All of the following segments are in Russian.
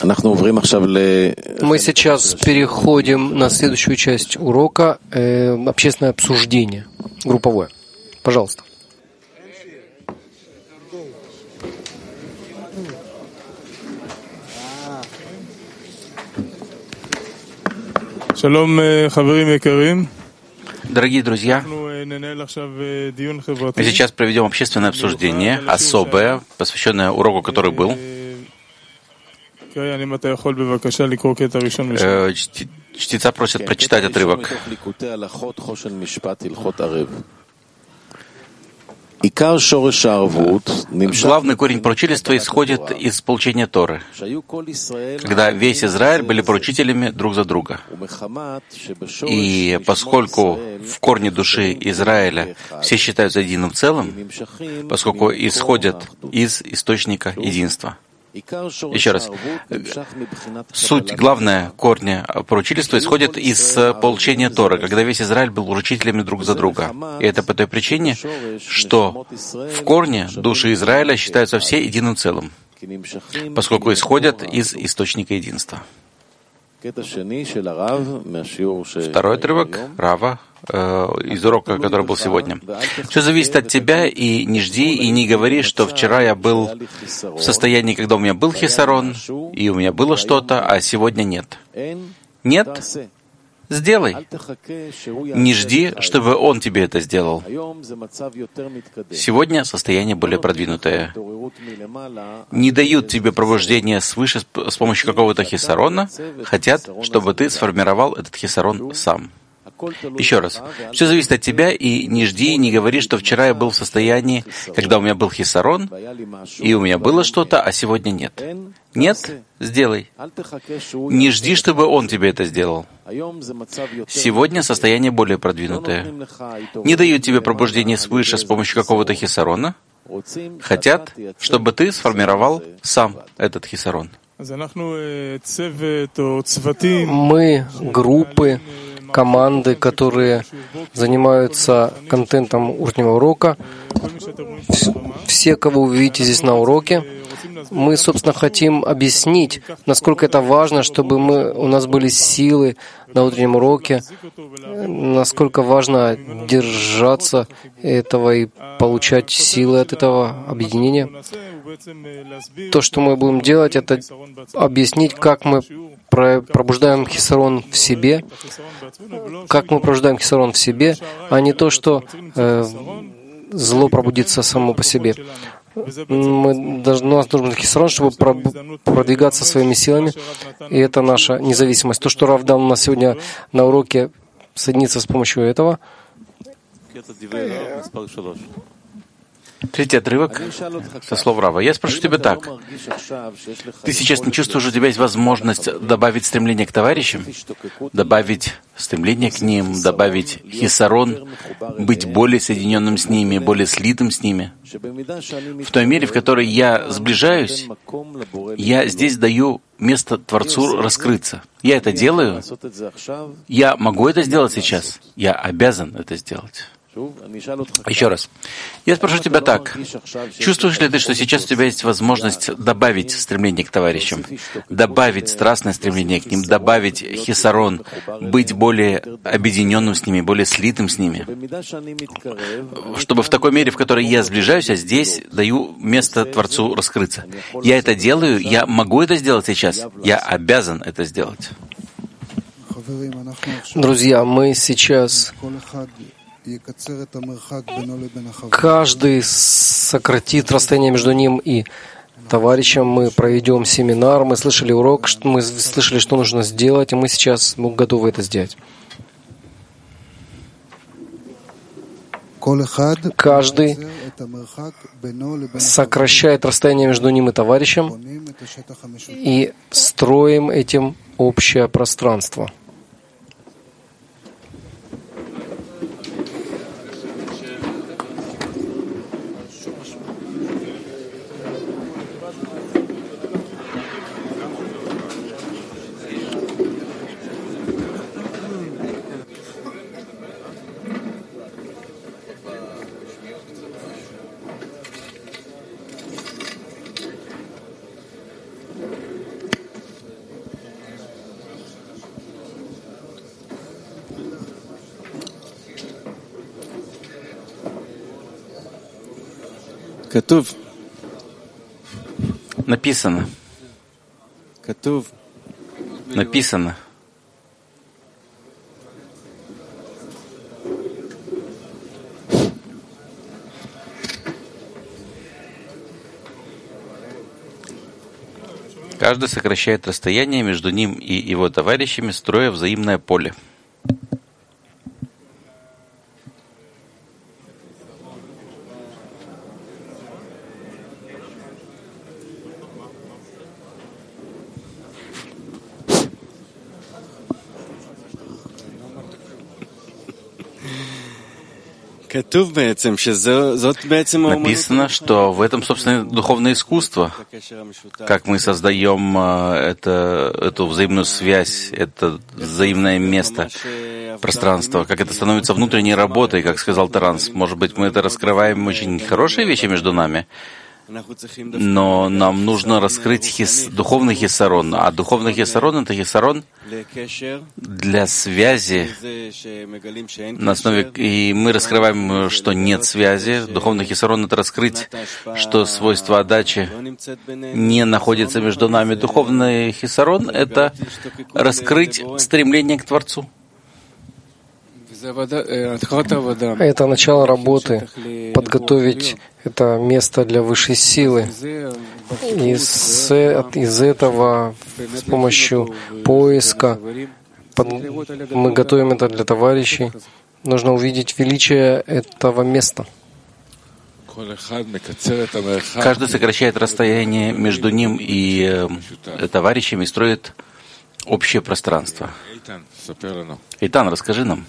Мы сейчас переходим на следующую часть урока, общественное обсуждение, групповое. Пожалуйста. Дорогие друзья, мы сейчас проведем общественное обсуждение, особое, посвященное уроку, который был. Чтеца просят прочитать отрывок. Главный корень поручительства исходит из получения Торы, когда весь Израиль были поручителями друг за друга. И поскольку в корне души Израиля все считаются единым целым, поскольку исходят из источника единства. Еще раз. Суть, главная корня поручительства исходит из получения Торы, когда весь Израиль был поручителями друг за друга. И это по той причине, что в корне души Израиля считаются все единым целым, поскольку исходят из источника единства. Второй отрывок Рава из урока, который был сегодня. Все зависит от тебя, и не жди, и не говори, что вчера я был в состоянии, когда у меня был хисарон, и у меня было что-то, а сегодня нет. Нет? Сделай. Не жди, чтобы он тебе это сделал. Сегодня состояние более продвинутое. Не дают тебе пробуждение свыше с помощью какого-то хисарона, хотят, чтобы ты сформировал этот хисарон сам. Еще раз. Все зависит от тебя, и не жди, и не говори, что вчера я был в состоянии, когда у меня был хисарон, и у меня было что-то, а сегодня нет. Нет? Сделай. Не жди, чтобы он тебе это сделал. Сегодня состояние более продвинутое. Не дают тебе пробуждение свыше с помощью какого-то хисарона, хотят, чтобы ты сформировал сам этот хисарон. Мы группы, команды, которые занимаются контентом утреннего урока. Все, кого вы видите здесь на уроке, мы, собственно, хотим объяснить, насколько это важно, чтобы у нас были силы на утреннем уроке, насколько важно держаться этого и получать силы от этого объединения. То, что мы будем делать, это объяснить, как мы пробуждаем хисарон в себе, а не то, что зло пробудится само по себе. У нас должен быть хисарон, чтобы продвигаться своими силами, и это наша независимость. То, что Рав дал у нас сегодня на уроке, соединиться с помощью этого. Третий отрывок со слов Рава. Я спрошу тебя так. Ты сейчас не чувствуешь, у тебя есть возможность добавить стремление к товарищам, добавить стремление к ним, добавить хисарон, быть более соединенным с ними, более слитым с ними? В той мере, в которой я сближаюсь, я здесь даю место Творцу раскрыться. Я это делаю. Я могу это сделать сейчас. Я обязан это сделать. Еще раз. Я спрошу тебя так. Чувствуешь ли ты, что сейчас у тебя есть возможность добавить стремление к товарищам, добавить страстное стремление к ним, добавить хисарон, быть более объединенным с ними, более слитым с ними? Чтобы в такой мере, в которой я сближаюсь, а здесь даю место Творцу раскрыться. Я это делаю, я могу это сделать сейчас, я обязан это сделать. Друзья, мы сейчас... Каждый сократит расстояние между ним и товарищем. Мы проведем семинар, мы слышали урок, мы слышали, что нужно сделать, и мы сейчас готовы это сделать. Каждый сокращает расстояние между ним и товарищем, и строим этим общее пространство. Написано. Написано. Каждый сокращает расстояние между ним и его товарищами, строя взаимное поле. Написано, что в этом, собственно, духовное искусство, как мы создаем эту взаимную связь, это взаимное место, пространство, как это становится внутренней работой, как сказал Таранс. Может быть, мы это раскрываем очень хорошие вещи между нами, но нам нужно раскрыть духовный хисарон. А духовный хисарон — это хисарон для связи на основе, и мы раскрываем, что нет связи. Духовный хисарон — это раскрыть, что свойство отдачи не находится между нами. Духовный хисарон — это раскрыть стремление к Творцу. Это начало работы, подготовить это место для высшей силы. Из этого, с помощью поиска, мы готовим это для товарищей. Нужно увидеть величие этого места. Каждый сокращает расстояние между ним и товарищами и строит общее пространство. Эйтан, расскажи нам.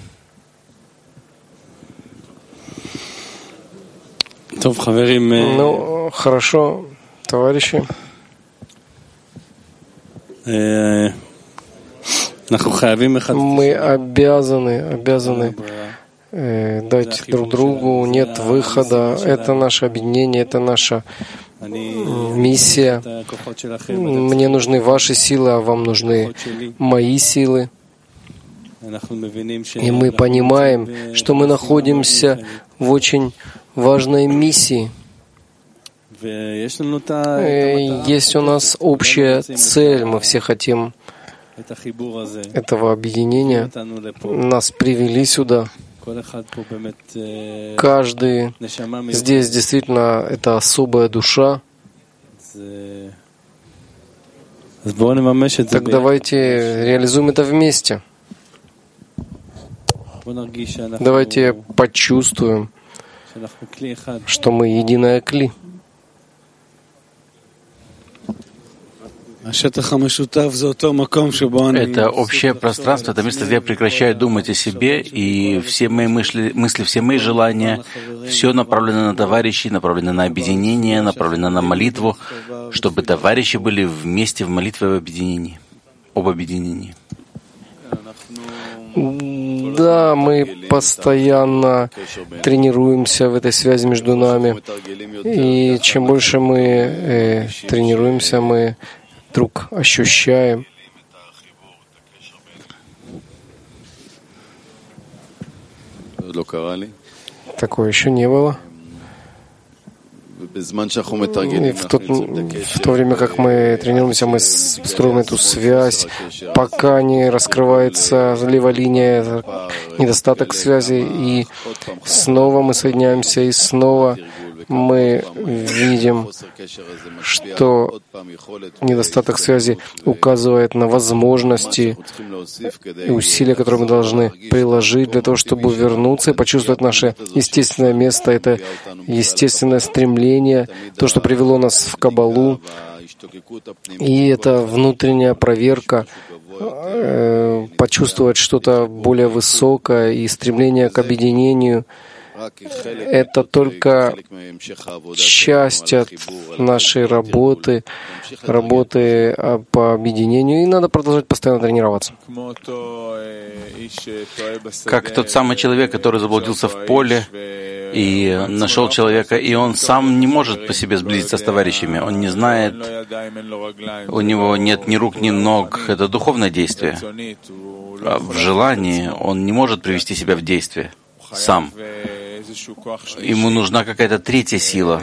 Ну, хорошо, товарищи. Мы обязаны дать друг другу, нет выхода. Это наше объединение, это наша миссия. Мне нужны ваши силы, а вам нужны мои силы. И мы понимаем, что мы находимся в очень важной миссии. Есть у нас общая цель, мы все хотим этого объединения. Нас привели сюда. Каждый здесь действительно это особая душа. Так давайте реализуем это вместе. Давайте почувствуем, что мы единое кли. Это общее пространство, это место, где я прекращаю думать о себе, и все мои мысли, все мои желания, все направлено на товарищей, направлено на объединение, направлено на молитву, чтобы товарищи были вместе в молитве об объединении. Да, мы постоянно тренируемся в этой связи между нами. И чем больше мы тренируемся, мы вдруг ощущаем. Такое еще не было. И в то время, как мы тренируемся, мы строим эту связь, пока не раскрывается левая линия, недостаток связи, и снова мы соединяемся, и снова мы видим, что недостаток связи указывает на возможности и усилия, которые мы должны приложить для того, чтобы вернуться и почувствовать наше естественное место, это естественное стремление, то, что привело нас в Каббалу, и это внутренняя проверка, почувствовать что-то более высокое и стремление к объединению. Это только часть от нашей работы по объединению, и надо продолжать постоянно тренироваться. Как тот самый человек, который заблудился в поле и нашел человека, и он сам не может по себе сблизиться с товарищами, он не знает, у него нет ни рук, ни ног, это духовное действие. А в желании он не может привести себя в действие сам. ему нужна какая-то третья сила,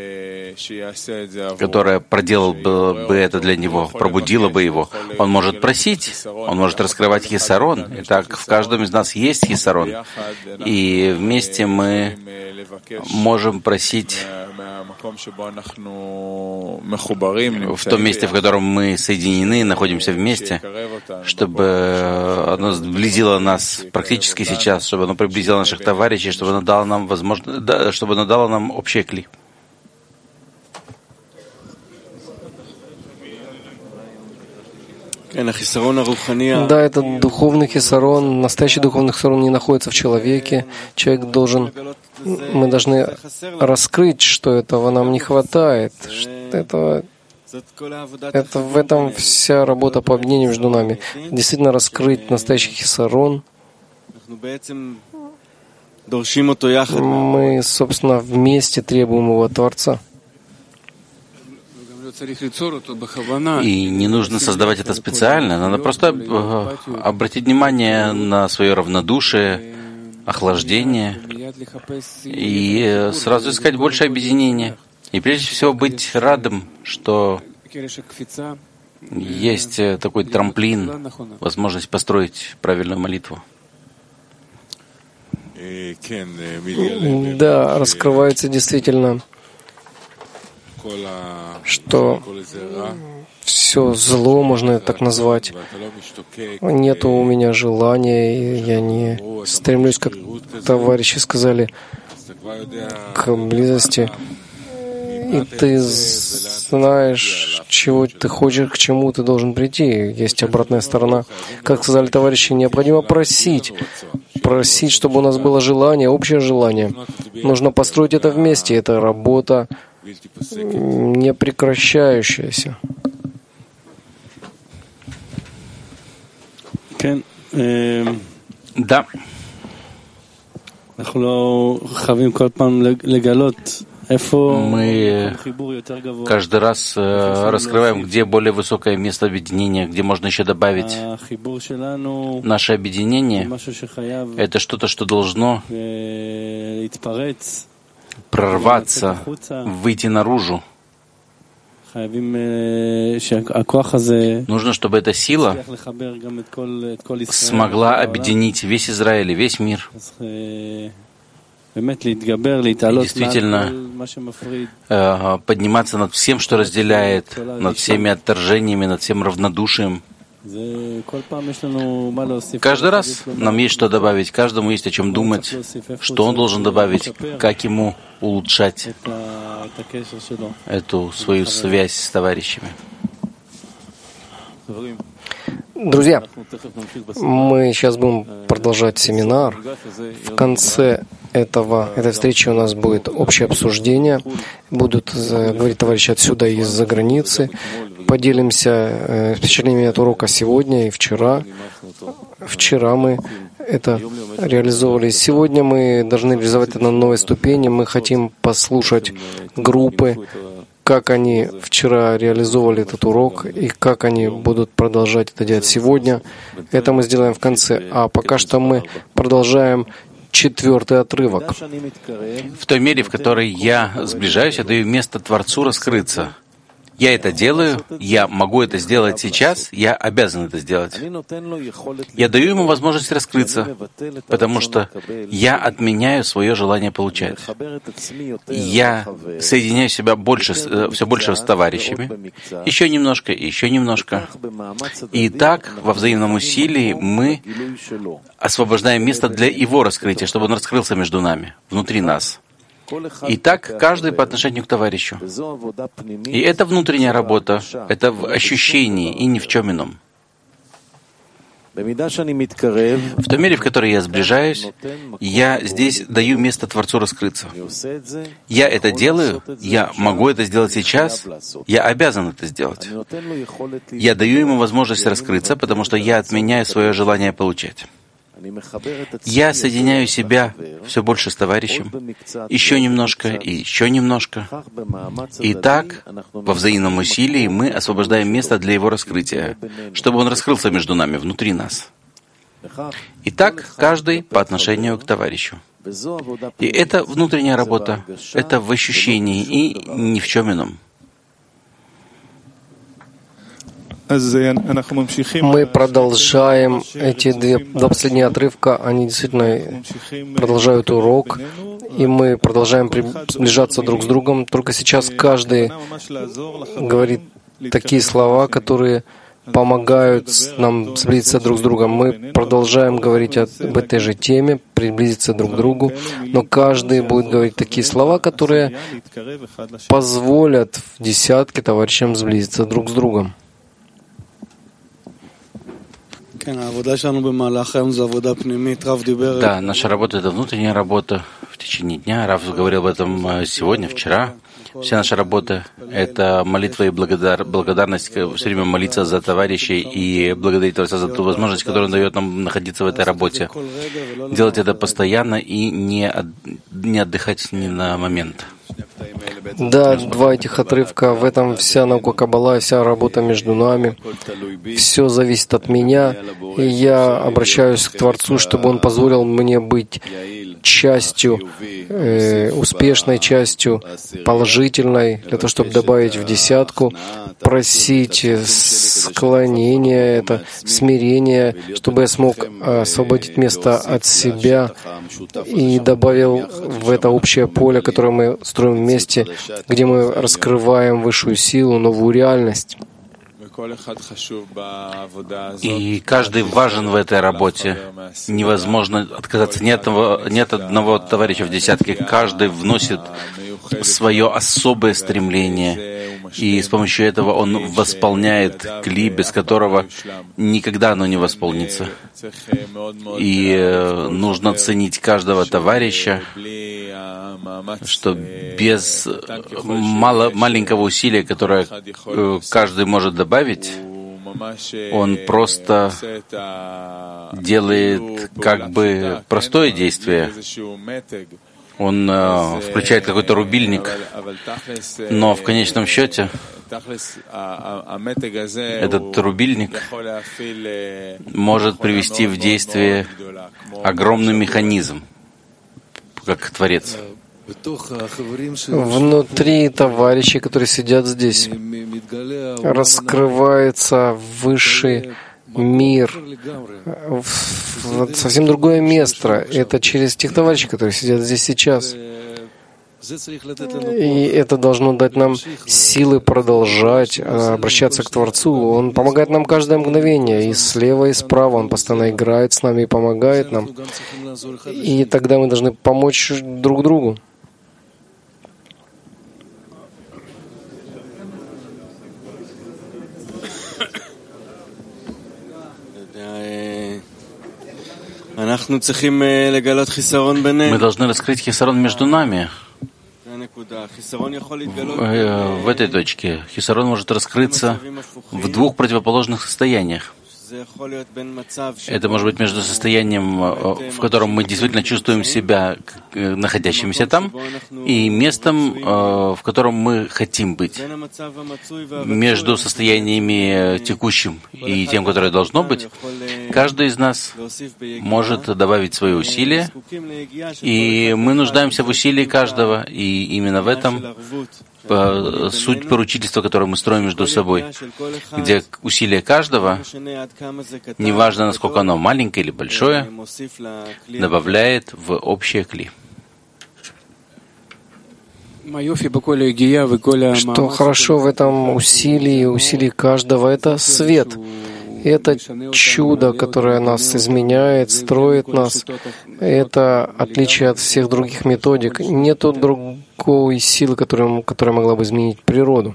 которая проделала бы это для него, пробудила бы его. Он может просить, он может раскрывать хисарон. Итак, в каждом из нас есть хисарон. И вместе мы можем просить в том месте, в котором мы соединены, находимся вместе, чтобы оно сблизило нас практически сейчас, чтобы оно приблизило наших товарищей, чтобы оно дало нам возможность, чтобы оно дало нам общее кли. Да, этот духовный хисарон, настоящий духовный хисарон не находится в человеке. Мы должны раскрыть, что этого нам не хватает. Это в этом вся работа по объединению между нами. Действительно раскрыть настоящий хисарон. Мы, собственно, вместе требуем его от Творца. И не нужно создавать это специально, надо просто обратить внимание на свое равнодушие, охлаждение и сразу искать больше объединения. И прежде всего быть радым, что есть такой трамплин, возможность построить правильную молитву. Да, раскрывается действительно, что все зло, можно это так назвать. Нет у меня желания, и я не стремлюсь, как товарищи сказали, к близости. И ты знаешь, чего ты хочешь, к чему ты должен прийти. Есть обратная сторона. Как сказали товарищи, необходимо просить, чтобы у нас было желание, общее желание. Нужно построить это вместе. Это работа не прекращающаяся. Да. Мы каждый раз раскрываем, где более высокое место объединения, где можно еще добавить. Наше объединение — это что-то, что должно прорваться, выйти наружу. Нужно, чтобы эта сила смогла объединить весь Израиль, весь мир. И действительно подниматься над всем, что разделяет, над всеми отторжениями, над всем равнодушием. Каждый раз нам есть что добавить, каждому есть о чем думать, что он должен добавить, как ему улучшать эту свою связь с товарищами. Друзья, мы сейчас будем продолжать семинар. В конце этой встречи у нас будет общее обсуждение. Будут говорить товарищи отсюда и из-за границы. Поделимся впечатлениями от урока сегодня и вчера. Вчера мы это реализовывали. Сегодня мы должны реализовать это на новой ступени. Мы хотим послушать группы, как они вчера реализовывали этот урок и как они будут продолжать это делать сегодня. Это мы сделаем в конце. А пока что мы продолжаем 4-й отрывок. В той мере, в которой я сближаюсь, я даю место Творцу раскрыться. Я это делаю, я могу это сделать сейчас, я обязан это сделать. Я даю ему возможность раскрыться, потому что я отменяю свое желание получать. Я соединяю себя все больше с товарищами, еще немножко, еще немножко. И так, во взаимном усилии, мы освобождаем место для его раскрытия, чтобы он раскрылся между нами, внутри нас. И так каждый по отношению к товарищу. И это внутренняя работа, это в ощущении и ни в чем ином. В той мере, в которой я сближаюсь, я здесь даю место Творцу раскрыться. Я это делаю, я могу это сделать сейчас, я обязан это сделать. Я даю ему возможность раскрыться, потому что я отменяю свое желание получать. Я соединяю себя все больше с товарищем, еще немножко и еще немножко. И так, во взаимном усилии, мы освобождаем место для его раскрытия, чтобы он раскрылся между нами, внутри нас. И так, каждый по отношению к товарищу. И это внутренняя работа, это в ощущении и ни в чем ином. Мы продолжаем эти два последние отрывка, они действительно продолжают урок, и мы продолжаем сближаться друг с другом. Только сейчас каждый говорит такие слова, которые помогают нам сблизиться друг с другом. Мы продолжаем говорить об этой же теме, приблизиться друг к другу, но каждый будет говорить такие слова, которые позволят в десятке товарищам сблизиться друг с другом. Да, наша работа — это внутренняя работа в течение дня. Рав говорил об этом сегодня, вчера. Вся наша работа — это молитва и благодарность, все время молиться за товарищей и благодарить Творца за ту возможность, которую он дает нам находиться в этой работе. Делать это постоянно и не отдыхать ни на момент. Да, два этих отрывка, в этом вся наука Каббала, вся работа между нами. Все зависит от меня, и я обращаюсь к Творцу, чтобы Он позволил мне быть частью, успешной частью, положительной, для того, чтобы добавить в десятку, просить склонения, это смирение, чтобы я смог освободить место от себя и добавил в это общее поле, которое мы строим вместе, где мы раскрываем высшую силу, новую реальность. И каждый важен в этой работе. Невозможно отказаться ни от одного товарища в десятке. Каждый вносит свое особое стремление, и с помощью этого он восполняет кли, без которого никогда оно не восполнится. И нужно ценить каждого товарища, что без маленького усилия, которое каждый может добавить, он просто делает как бы простое действие. Он включает какой-то рубильник, но в конечном счете этот рубильник может привести в действие огромный механизм, как Творец. Внутри товарищей, которые сидят здесь, раскрывается высший мир, совсем другое место. Это через тех товарищей, которые сидят здесь сейчас. И это должно дать нам силы продолжать обращаться к Творцу. Он помогает нам каждое мгновение, и слева, и справа. Он постоянно играет с нами и помогает нам. И тогда мы должны помочь друг другу. Мы должны раскрыть хисарон между нами. В этой точке хисарон может раскрыться в двух противоположных состояниях. Это может быть между состоянием, в котором мы действительно чувствуем себя находящимися там, и местом, в котором мы хотим быть. Между состояниями текущим и тем, которое должно быть, каждый из нас может добавить свои усилия, и мы нуждаемся в усилии каждого, и именно в этом суть поручительства, которое мы строим между собой, где усилие каждого, неважно, насколько оно маленькое или большое, добавляет в общее кли. Что хорошо в этом усилии каждого, это свет. Это чудо, которое нас изменяет, строит нас. Это отличие от всех других методик. Нету другой силы, которая могла бы изменить природу.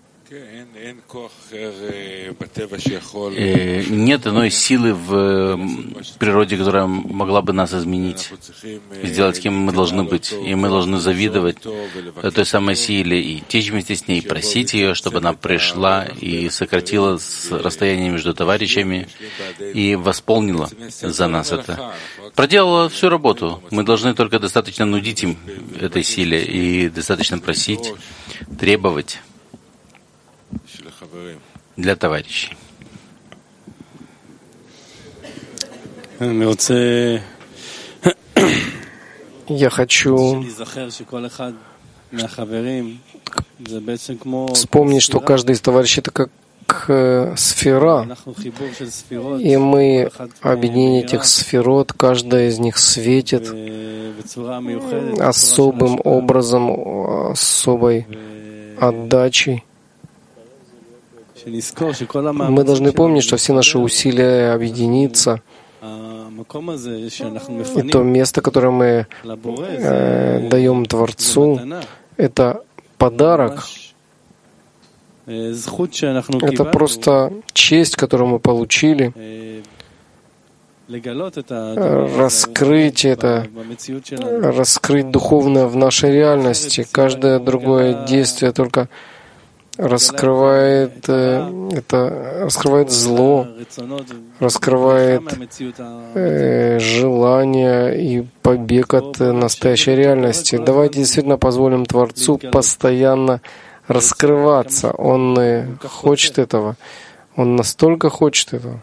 Нет иной силы в природе, которая могла бы нас изменить, сделать, кем мы должны быть. И мы должны завидовать той самой силе и течь вместе с ней, просить ее, чтобы она пришла и сократила расстояние между товарищами и восполнила за нас это. Проделала всю работу. Мы должны только достаточно нудить им этой силе и достаточно просить, требовать для товарищей. Я хочу вспомнить, что каждый из товарищей — это как сфера, и мы объединение этих сферот, каждая из них светит особым образом, особой отдачей. Мы должны помнить, что все наши усилия объединиться, и то место, которое мы даем Творцу, это подарок. Это просто честь, которую мы получили, раскрыть это, раскрыть духовное в нашей реальности. Каждое другое действие только раскрывает раскрывает зло, раскрывает желание и побег от настоящей реальности. Давайте действительно позволим Творцу постоянно раскрываться. Он хочет этого. Он настолько хочет этого.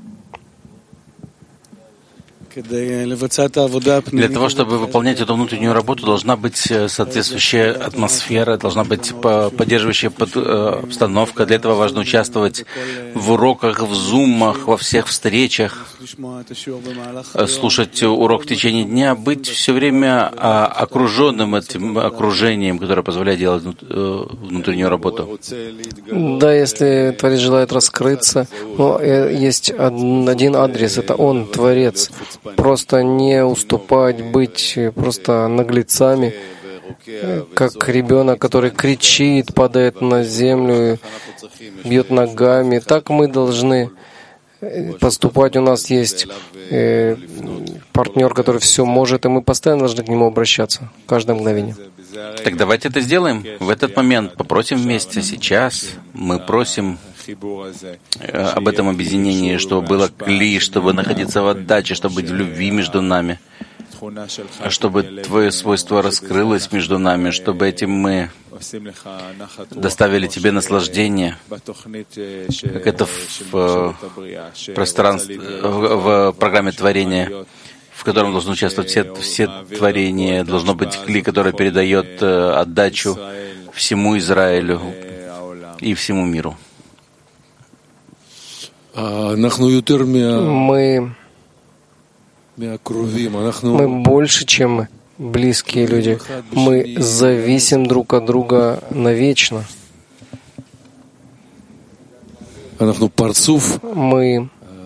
Для того, чтобы выполнять эту внутреннюю работу, должна быть соответствующая атмосфера, должна быть поддерживающая обстановка. Для этого важно участвовать в уроках, в зумах, во всех встречах, слушать урок в течение дня, быть все время окруженным этим окружением, которое позволяет делать внутреннюю работу. Да, если Творец желает раскрыться, есть один адрес — это Он, Творец. Просто не уступать, быть просто наглецами, как ребенок, который кричит, падает на землю, бьет ногами. Так мы должны поступать. У нас есть партнер, который все может, и мы постоянно должны к нему обращаться, в каждое мгновение. Так давайте это сделаем. В этот момент попросим вместе. Сейчас мы просим об этом объединении, чтобы было кли, чтобы находиться в отдаче, чтобы быть в любви между нами, чтобы Твое свойство раскрылось между нами, чтобы этим мы доставили Тебе наслаждение, как это в пространстве, в программе творения, в котором должны участвовать все творения. Должно быть кли, которое передает отдачу всему Израилю и всему миру. Мы больше, чем близкие люди. Мы зависим друг от друга навечно. Мы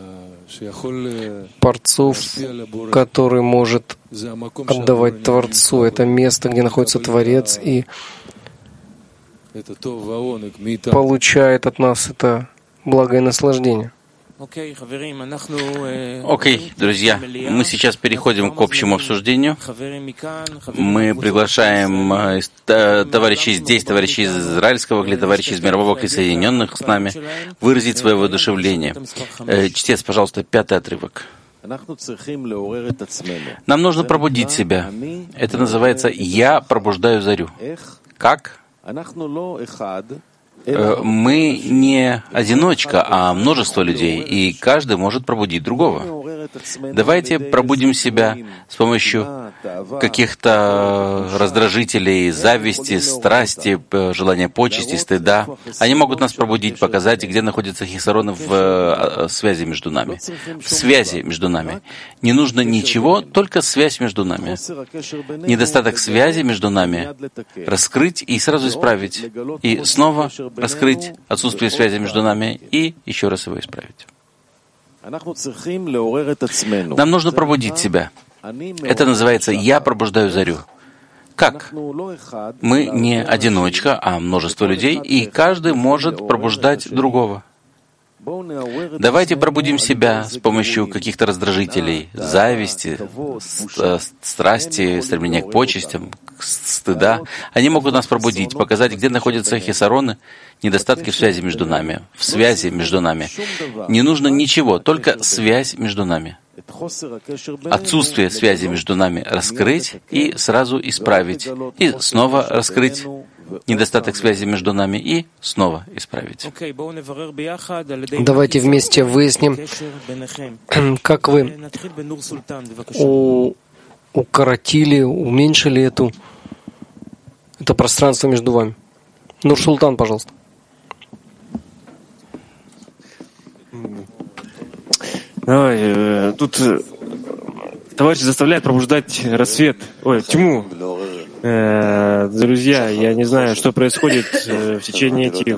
парцуф, который может отдавать Творцу. Это место, где находится Творец и получает от нас это благое наслаждение. Окей, друзья, мы сейчас переходим к общему обсуждению. Мы приглашаем товарищей здесь, товарищей из израильского кли, товарищей из мирового кли, соединенных с нами, выразить свое воодушевление. Чтец, пожалуйста, 5-й отрывок. Нам нужно пробудить себя. Это называется «Я пробуждаю зарю». Как? Мы не одиночка, а множество людей, и каждый может пробудить другого. Давайте пробудим себя с помощью каких-то раздражителей, зависти, страсти, желания почести, стыда. Они могут нас пробудить, показать, где находятся хисароны в связи между нами. В связи между нами. Не нужно ничего, только связь между нами. Недостаток связи между нами раскрыть и сразу исправить. И снова раскрыть отсутствие связи между нами и еще раз его исправить. Нам нужно пробудить себя. Это называется «Я пробуждаю зарю». Как? Мы не одиночка, а множество людей, и каждый может пробуждать другого. Давайте пробудим себя с помощью каких-то раздражителей, зависти, страсти, стремления к почестям, стыда. Они могут нас пробудить, показать, где находятся хисароны, недостатки в связи между нами, в связи между нами. Не нужно ничего, только связь между нами. Отсутствие связи между нами раскрыть и сразу исправить. И снова раскрыть недостаток связи между нами и снова исправить. Давайте вместе выясним, как вы укоротили, уменьшили это пространство между вами. Нур-Султан, пожалуйста. Тут товарищ заставляет пробуждать рассвет. Тьму. Друзья, я не знаю, что происходит в течение этих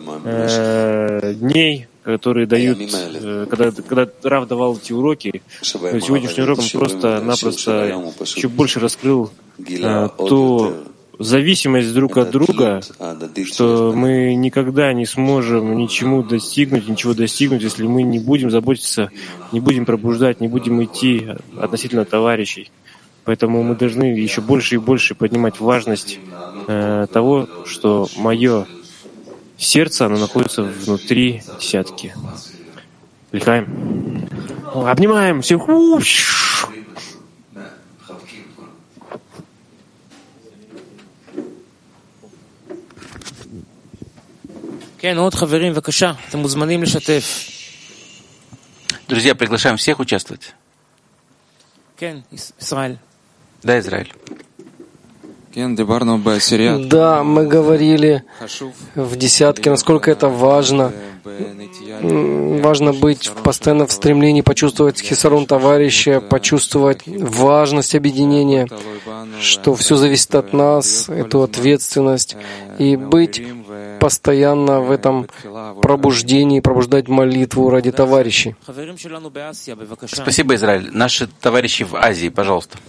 дней, которые дают, когда Рав давал эти уроки. Сегодняшний урок он просто-напросто еще больше раскрыл ту зависимость друг от друга, что мы никогда не сможем ничего достигнуть, если мы не будем заботиться, не будем пробуждать, не будем идти относительно товарищей. Поэтому мы должны еще больше и больше поднимать важность того, что мое сердце, оно находится внутри десятки. Лихаем. Обнимаем всех. Друзья, приглашаем всех участвовать. Да, Израиль. Да, мы говорили в десятке, насколько это важно. Важно быть постоянно в стремлении почувствовать хисарон товарища, почувствовать важность объединения, что все зависит от нас, эту ответственность, и быть постоянно в этом пробуждении, пробуждать молитву ради товарищей. Спасибо, Израиль. Наши товарищи в Азии, пожалуйста.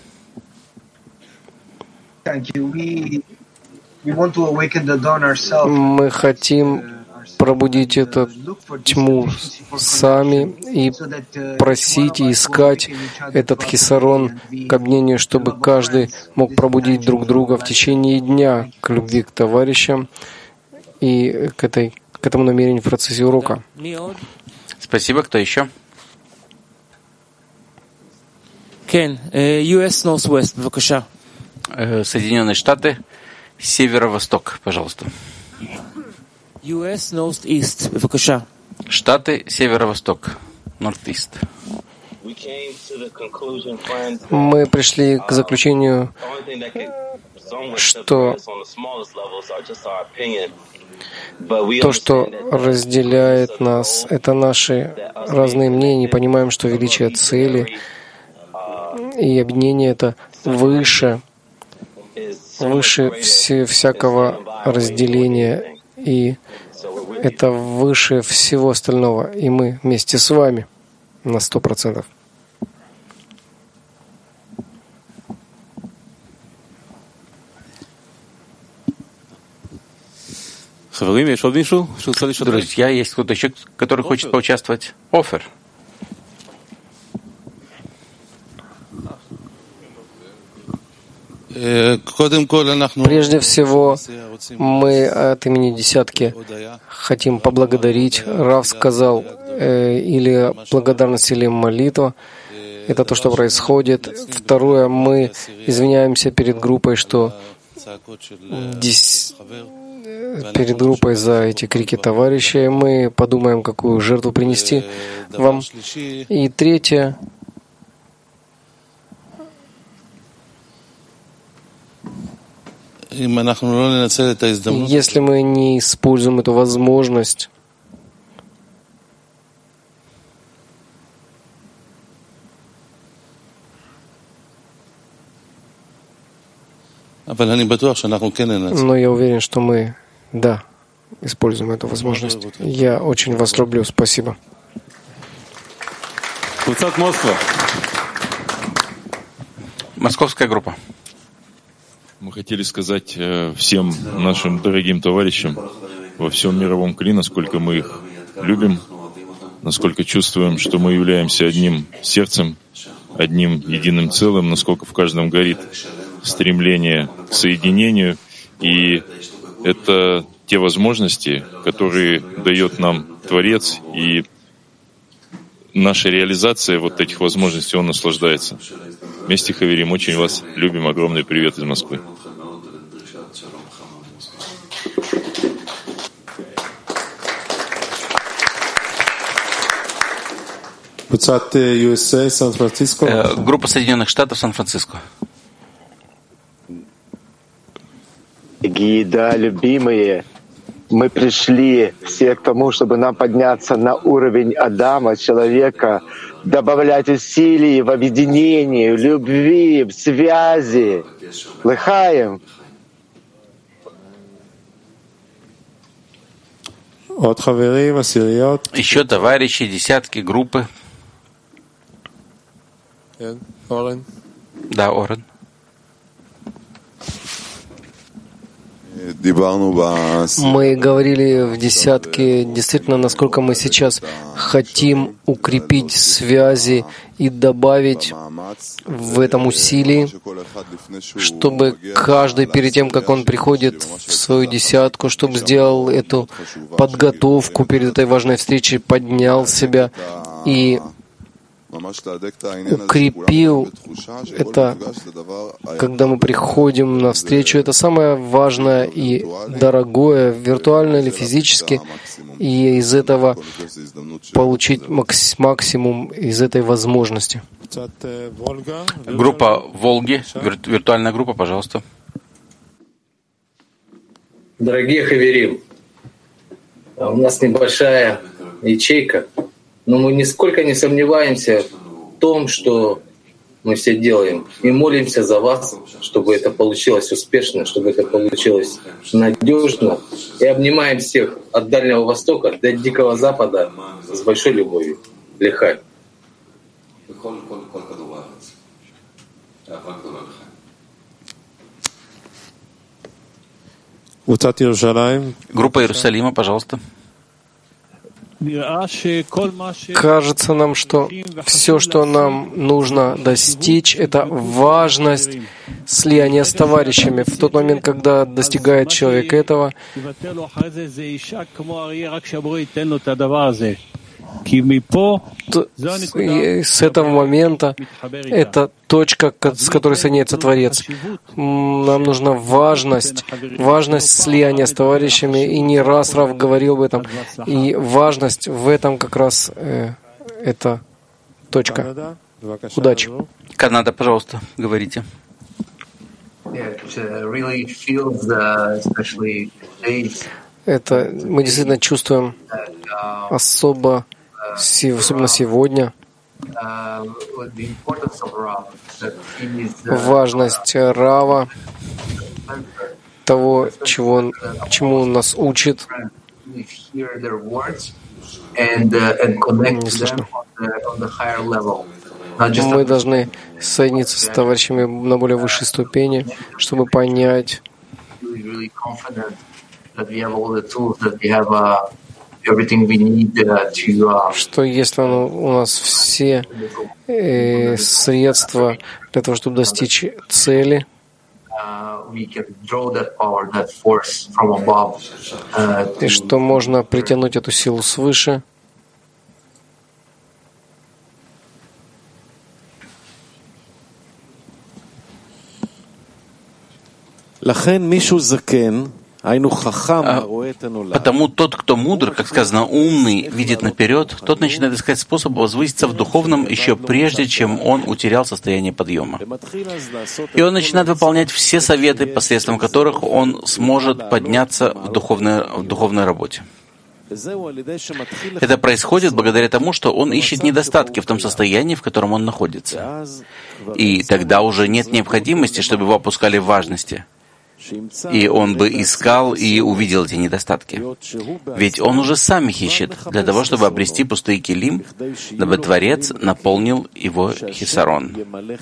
Мы хотим пробудить эту тьму сами и просить и искать этот хисарон к объединению, чтобы каждый мог пробудить друг друга в течение дня к любви к товарищам и к этому намерению в процессе урока. Спасибо. Кто еще? Соединенные Штаты, северо-восток, пожалуйста. Штаты, северо-восток, Northeast. Мы пришли к заключению, что то, что разделяет нас, это наши разные мнения. Понимаем, что величие цели и объединение — это выше всякого разделения, и это выше всего остального. И мы вместе с вами на 100%. Друзья, есть кто-то еще, который хочет поучаствовать? Офер. Прежде всего, мы от имени десятки хотим поблагодарить. Рав сказал, или благодарность, или молитва. Это то, что происходит. Второе, мы извиняемся перед группой, перед группой за эти крики товарищей. Мы подумаем, какую жертву принести вам. И третье, если мы не используем эту возможность, но я уверен, что мы, используем эту возможность. Я очень вас люблю. Спасибо. Московская группа. Мы хотели сказать всем нашим дорогим товарищам во всем мировом Кли, насколько мы их любим, насколько чувствуем, что мы являемся одним сердцем, одним единым целым, насколько в каждом горит стремление к соединению. И это те возможности, которые дает нам Творец, и наша реализация вот этих возможностей, он наслаждается. Вместе, Хаверим, очень вас любим. Огромный привет из Москвы. Группа Соединенных Штатов, Сан-Франциско. Гида, любимые, мы пришли все к тому, чтобы нам подняться на уровень Адама, человека, добавлять усилий в объединении, в любви, в связи. Лыхаем. Еще товарищи, десятки, группы. Да, Орен. Мы говорили в десятке, действительно, насколько мы сейчас хотим укрепить связи и добавить в этом усилии, чтобы каждый перед тем, как он приходит в свою десятку, чтобы сделал эту подготовку перед этой важной встречей, поднял себя и укрепил это, когда мы приходим на встречу. Это самое важное и дорогое, виртуально или физически, и из этого получить максимум из этой возможности. Группа Волги, виртуальная группа, пожалуйста. Дорогие хаверим, у нас небольшая ячейка, но мы нисколько не сомневаемся в том, что мы все делаем, и молимся за вас, чтобы это получилось успешно, чтобы это получилось надежно, и обнимаем всех от Дальнего Востока до Дикого Запада с большой любовью. Лихай. Группа Иерусалима, пожалуйста. Кажется нам, что все, что нам нужно достичь, это важность слияния с товарищами. В тот момент, когда достигает человек этого, с этого момента это точка, с которой соединяется Творец. Нам нужна важность слияния с товарищами, и не раз Рав говорил об этом. И важность в этом как раз эта точка. Удачи. Канада, пожалуйста, говорите. Это мы действительно чувствуем особенно сегодня, важность Рава, того, чему он нас учит. Не слышно. Мы должны соединиться с товарищами на более высшей ступени, чтобы понять, что если у нас все средства для того, чтобы достичь цели, и что можно притянуть эту силу свыше, Потому тот, кто мудр, как сказано, умный, видит наперед, тот начинает искать способ возвыситься в духовном еще прежде, чем он утерял состояние подъема. И он начинает выполнять все советы, посредством которых он сможет подняться в духовной работе. Это происходит благодаря тому, что он ищет недостатки в том состоянии, в котором он находится. И тогда уже нет необходимости, чтобы его опускали в важности. И он бы искал и увидел эти недостатки. Ведь он уже сам их ищет, для того, чтобы обрести пустые килим, дабы Творец наполнил его хисарон.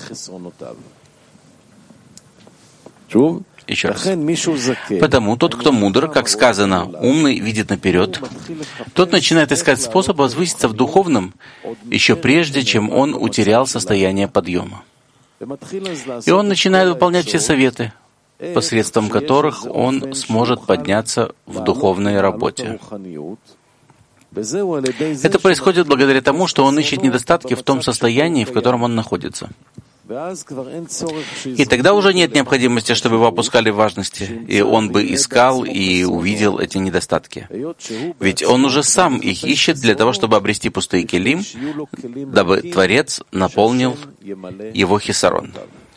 Еще раз. Потому тот, кто мудр, как сказано, умный, видит наперед, тот начинает искать способ возвыситься в духовном еще прежде, чем он утерял состояние подъема. И он начинает выполнять все советы, посредством которых он сможет подняться в духовной работе. Это происходит благодаря тому, что он ищет недостатки в том состоянии, в котором он находится. И тогда уже нет необходимости, чтобы его опускали в важности, и он бы искал и увидел эти недостатки. Ведь он уже сам их ищет для того, чтобы обрести пустые келим, дабы Творец наполнил его хисарон.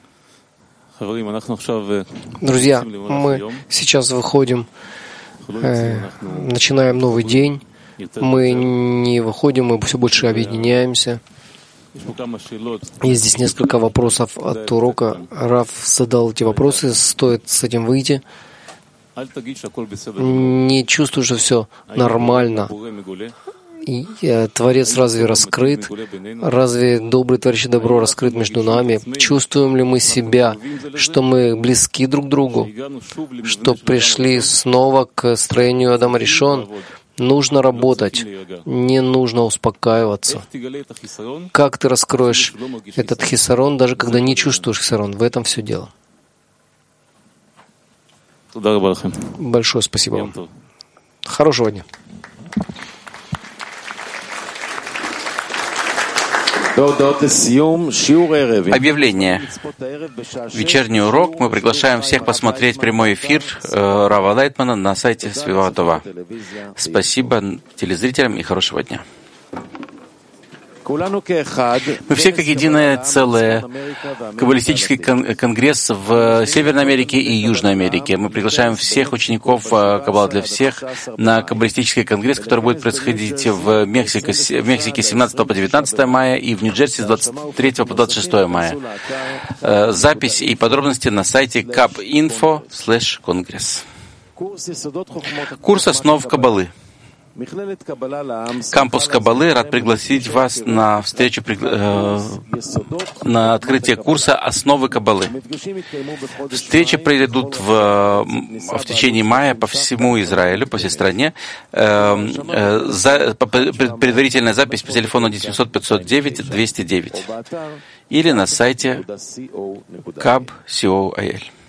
Друзья, мы сейчас выходим, начинаем новый день. Мы не выходим, мы все больше объединяемся. Есть здесь несколько вопросов от урока. Рав задал эти вопросы, стоит с этим выйти. Не чувствую, что все нормально. И Творец разве раскрыт? Разве добрый творящий добро раскрыт между нами? Чувствуем ли мы себя, что мы близки друг к другу? Что пришли снова к строению Адама Ришон? Нужно работать, не нужно успокаиваться. Как ты раскроешь этот хисарон, даже когда не чувствуешь хисарон? В этом все дело. Большое спасибо вам. Хорошего дня. Объявление. Вечерний урок. Мы приглашаем всех посмотреть прямой эфир Рава Лайтмана на сайте Свиват Това. Спасибо телезрителям и хорошего дня. Мы все как единое целое. Каббалистический конгресс в Северной Америке и Южной Америке. Мы приглашаем всех учеников Каббала для всех на каббалистический конгресс, который будет происходить в Мексике с 17 по 19 мая и в Нью-Джерси с 23 по 26 мая. Запись и подробности на сайте kabinfo/конgrесс. Курс основ Каббалы. Кампус Каббалы рад пригласить вас на встречу, на открытие курса «Основы Каббалы». Встречи пройдут в течение мая по всему Израилю, по всей стране. Предварительная запись по телефону 1-800-509-209 или на сайте kab.co.il.